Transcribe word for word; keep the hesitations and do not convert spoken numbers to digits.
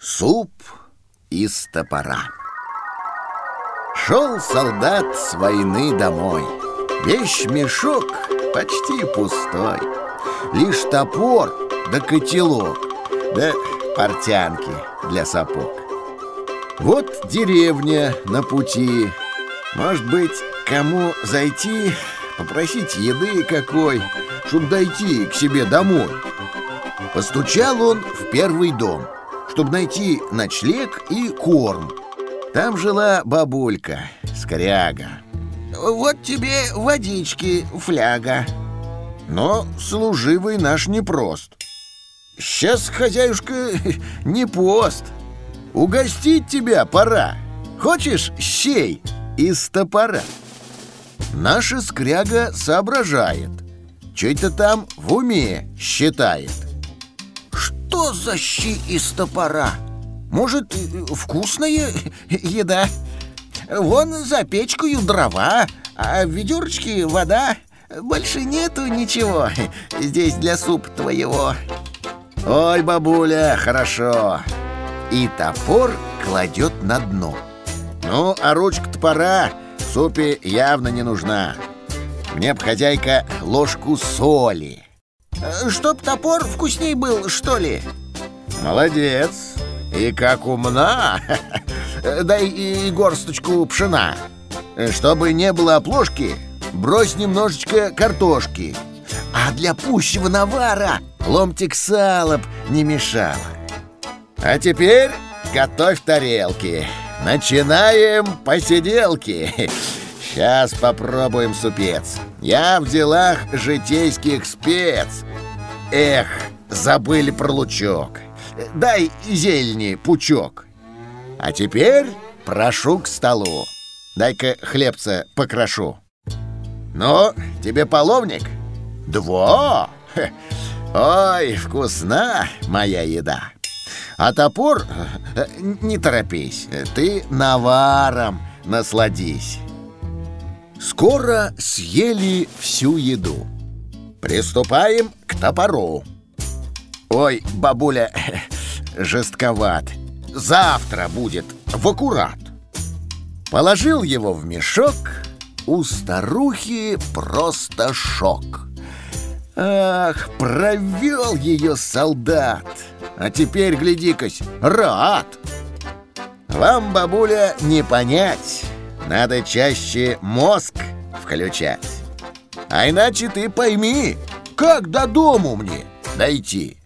Суп из топора. Шел солдат с войны домой. Вещмешок почти пустой. Лишь топор да котелок, да портянки для сапог. Вот деревня на пути. Может быть, кому зайти, попросить еды какой, чтоб дойти к себе домой. Постучал он в первый дом, чтобы найти ночлег и корм. Там жила бабулька, скряга. «Вот тебе водички, фляга». Но служивый наш непрост. «Сейчас, хозяюшка, не пост. Угостить тебя пора. Хочешь щей из топора?» Наша скряга соображает. Чё это там в уме считает. «Что за щи из топора? Может, вкусная еда? Вон за печкою дрова, а в ведерочке вода. Больше нету ничего здесь для супа твоего». «Ой, бабуля, хорошо». И топор кладет на дно. Ну, а ручка топора в супе явно не нужна. Мне б, хозяйка, ложку соли. «Чтоб топор вкусней был, что ли?» «Молодец! И как умна! Дай и горсточку пшена. Чтобы не было оплошки, брось немножечко картошки. А для пущего навара ломтик сала б не мешало. А теперь готовь тарелки. Начинаем посиделки. Сейчас попробуем супец. Я в делах житейских спец. Эх, забыли про лучок. Дай зелени пучок. А теперь прошу к столу. Дай-ка хлебца покрошу. Ну, тебе половник? Два. Хе. Ой, вкусна моя еда. А топор, не торопись, ты наваром насладись. Скоро съели всю еду. Приступаем к топору. Ой, бабуля, жестковат. Завтра будет в аккурат. Положил его в мешок. У старухи просто шок. Ах, провел ее солдат. А теперь, гляди-кась, рад. Вам, бабуля, не понять. Надо чаще мозг включать. А иначе ты пойми, как до дому мне дойти.